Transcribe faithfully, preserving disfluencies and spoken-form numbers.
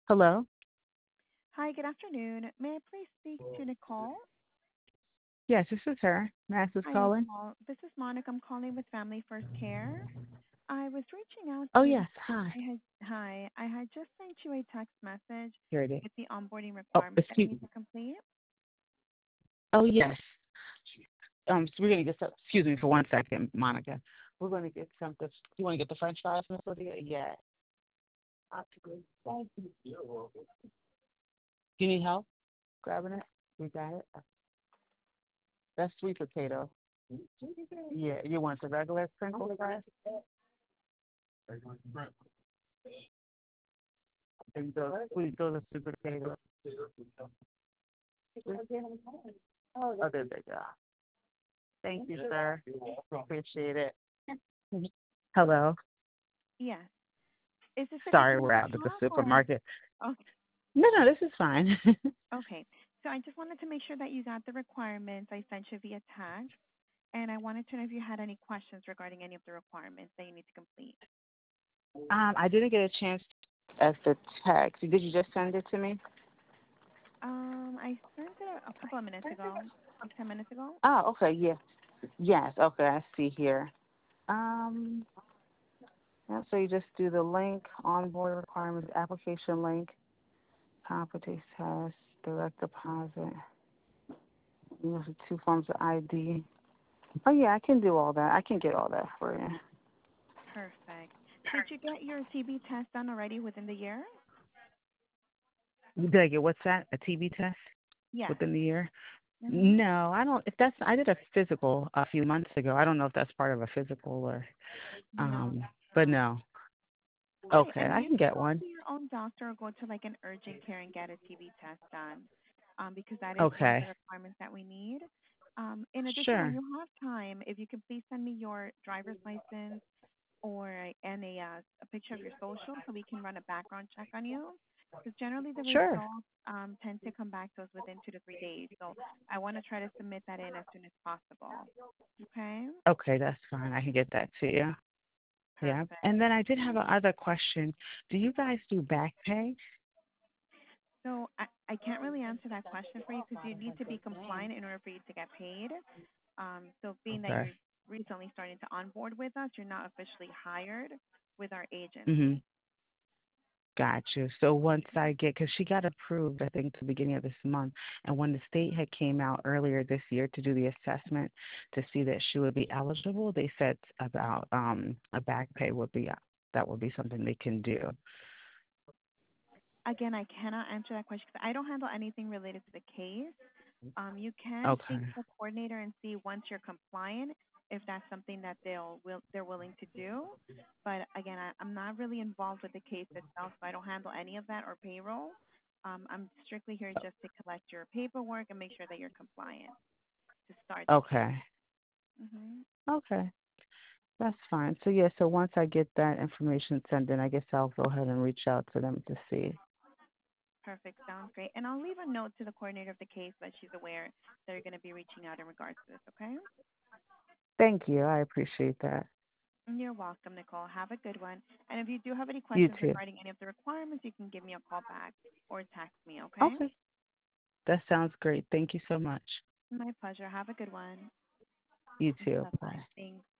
Hello? Hi, good afternoon. May I please speak to Nicole? Yes, this is her. Max is Hi, calling. Nicole. This is Monica. I'm calling with Family First Care. I was reaching out Oh, to you yes. because Hi. I had, hi, I had just sent you a text message Here it is. with the onboarding Oh, requirements that you excuse need to complete. Oh, yes. Um, so we're going to get some, excuse me for one second, Monica. We're going to get something. You want to get the french fries, Miss Lydia? Yeah. Thank you. You need help grabbing it? We got it? That's sweet potato. Yeah, you want the regular sprinkle fries? And those, sweet, those are sweet potatoes. Oh, there they go. Thank you, sir. Appreciate it. Hello. Yes. Is this a good Sorry, time we're to out at the talk or? supermarket. Okay. No, no, this is fine. Okay. So I just wanted to make sure that you got the requirements I sent you via text, and I wanted to know if you had any questions regarding any of the requirements that you need to complete. um, I didn't get a chance at the text. Did you just send it to me? Um, I sent it a a couple of minutes ago, like ten minutes ago. Oh, okay, yeah. Yes, okay, I see here. Um, yeah, so you just do the link, onboard requirements, application link, competency test, direct deposit. You know, the two forms of I D. Oh, yeah, I can do all that. I can get all that for you. Perfect. Did you get your T B test done already within the year? Did I get what's that? A T B test Yes. within the year? Mhm. No, I don't. If that's, I did a physical a few months ago. I don't know if that's part of a physical or, No, um, it's but not. no. Okay, Okay, and I you can can get go one. to your own doctor or go to like an urgent care and get a T B test done, um, because that is one of the Okay, requirements that we need. Um, in addition, when sure, you have time, if you can please send me your driver's license or and a uh, a picture of your social so we can run a background check on you. Because generally the sure. results um, tend to come back to us within two to three days. So I want to try to submit that in as soon as possible. Okay? Okay, that's fine. I can get that to you. Yeah. Perfect. And then I did have another question. Do you guys do back pay? So I, I can't really answer that question for you because you need to be compliant in order for you to get paid. Um, so being that Okay. you're recently starting to onboard with us, you're not officially hired with our Mhm. agency. Got you. So once I get, because she got approved, I think, the beginning of this month, and when the state had came out earlier this year to do the assessment to see that she would be eligible, they said about um a back pay would be that would be something they can do. Again, I cannot answer that question because I don't handle anything related to the case. Um, you can speak Okay. to the coordinator and see once you're compliant if that's something that they'll will they're willing to do. But again, I, I'm not really involved with the case itself, so I don't handle any of that or payroll. Um, I'm strictly here just to collect your paperwork and make sure that you're compliant to start the case. Okay. Hmm. Okay. That's fine. So yeah, so once I get that information sent in, I guess I'll go ahead and reach out to them to see. Perfect. Sounds great. And I'll leave a note to the coordinator of the case that she's aware that you're going to be reaching out in regards to this. Okay? Thank you. I appreciate that. You're welcome, Nicole. Have a good one. And if you do have any You questions too. regarding any of the requirements, you can give me a call back or text me, okay? Okay. That sounds great. Thank you so much. My pleasure. Have a good one. You too. Bye-bye. Bye. Thanks.